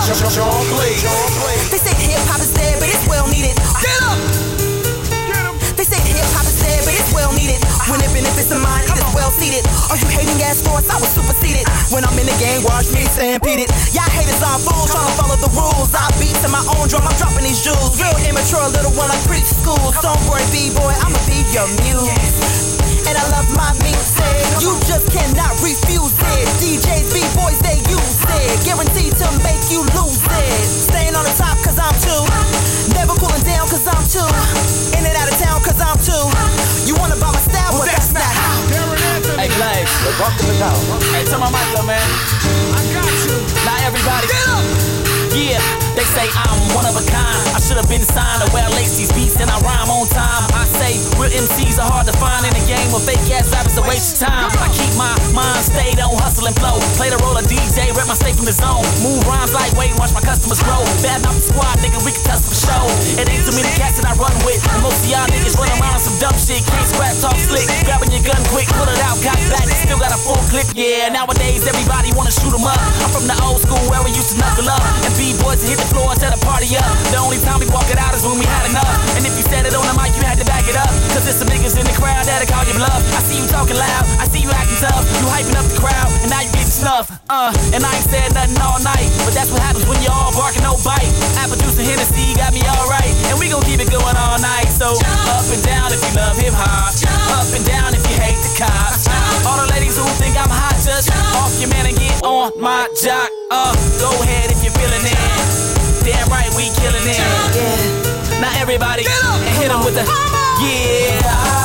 They say hip-hop is dead, but it's well needed. Get up! They say hip-hop is dead, but it's well needed. When the benefits of mine, it is well seated. Are you hating ass force? I was superseded. When I'm in the game, watch me stampede it. Y'all haters on fools, trying to follow the rules. I beat to my own drum, I'm dropping these jewels. Real immature, little one, I preach school. Stoneboy, B-boy, I'ma be your muse. And I love my music. You just cannot refuse it. DJs, B-boys, they use it. Guaranteed to make you lose it. Staying on the top cause I'm too. Never cooling down cause I'm too. In and out of town cause I'm too. You wanna buy my style, but that's not how. Hey, Blaze. Welcome to town. Hey, turn my mic up, man. I got you. Not everybody. Get up! Yeah, they say I'm one of a kind. I should have been signed to wear Lacey's beats and I rhyme on time. I say real MCs are hard to find in a game of fake ass rappers a waste of time. I keep my mind stayed on hustle and flow. Play the role of DJ, rep my state from the zone. Move rhymes like weight, watch my customers grow. Bad mouth the squad, nigga, we can tussle for show. It ain't too many cats that I run with. And most of y'all niggas run around on some dumb shit. Can't scrap, talk slick. Grabbing your gun quick, pull it out, cock back. Still got a full clip, yeah. Nowadays everybody wanna shoot 'em up. I'm from the old school where we used to knuckle up. And B-boys to hit the floor and tear the party up. The only time we walk it out is when we had enough. And if you said it on the mic, you had to back it up. Cause there's some niggas in the crowd that'll call you bluff. I see you talking loud, I see you acting tough. You hyping up the crowd, and now you getting snuffed. And I ain't said nothing all night. But that's what happens when you all barking, no bite. Apple juice and Hennessy got me alright. And we gon' keep it going all night. So up and down if you love hip-hop. Up and down if you hate the cops. All the ladies who think I'm hot, just off your man and get on my jock. Go ahead if you're feeling it. Damn right, we killing it. Yeah. Now everybody, and hit 'em with the yeah.